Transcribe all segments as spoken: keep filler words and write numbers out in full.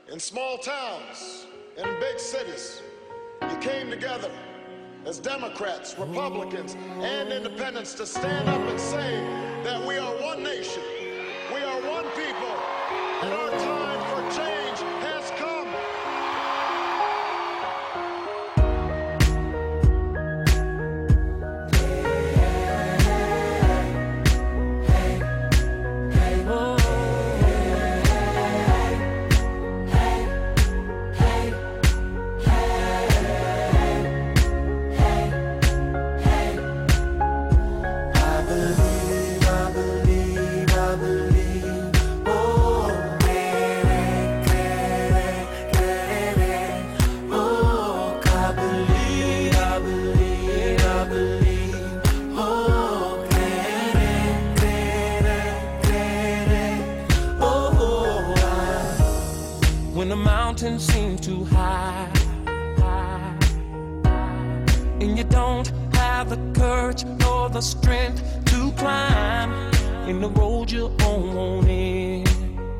In small towns and in big cities, you came together as Democrats, Republicans, and independents to stand up and say that we are one nation, we are one people, and our time for change has come. When the mountains seem too high, high, and you don't have the courage nor the strength to climb, in the road you're on in,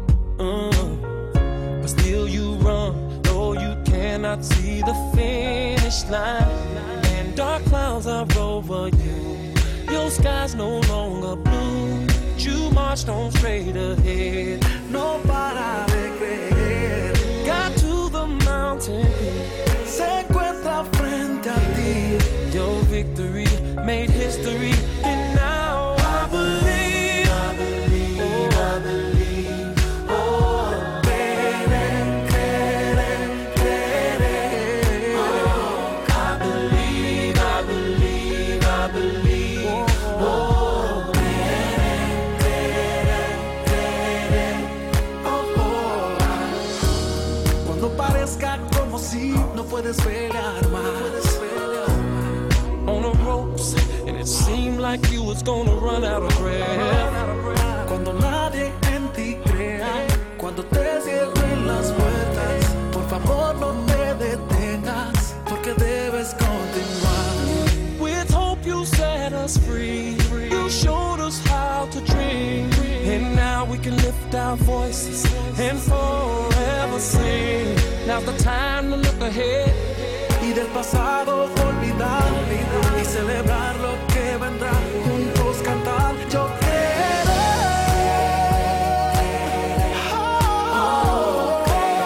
uh, but still you run, though you cannot see the finish line, and dark clouds are over you, your sky's no longer blue, you marched on straight ahead, no para de creer. Got to the mountain, se encuentra frente a ti. Your victory made history, and now I believe, I believe, oh, I believe, oh, crere, crere, crere, oh, I believe, I believe, I believe, oh, crere, crere, crere, oh, oh. Cuando parezca como si no puedes pelear más, on the ropes, and it seemed like you was gonna run out of breath. Cuando nadie en ti crea, cuando te cierren las puertas, por favor no te detengas, porque debes continuar. With hope you set us free, you showed us how to dream, and now we can lift our voices and forever sing. Now's the time to look ahead, y del pasado olvidar, y celebrar lo que vendrá, juntos cantar, yo quiero. Oh,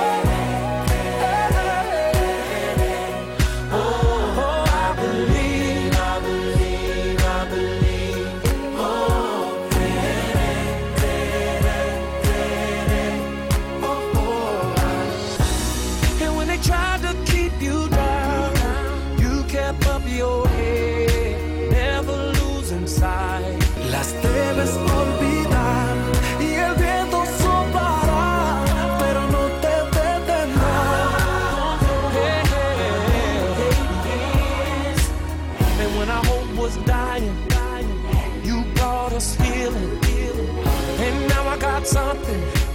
oh, I believe, I believe, I believe, oh, crere, crere, crere, oh, oh. And when they tried to keep you down, you kept up your head, never losing sight. Las debes olvidar, y el viento soplará, pero no te detendrá. Hey, hey, hey, yes. And when our hope was dying, you brought us healing, and now I got something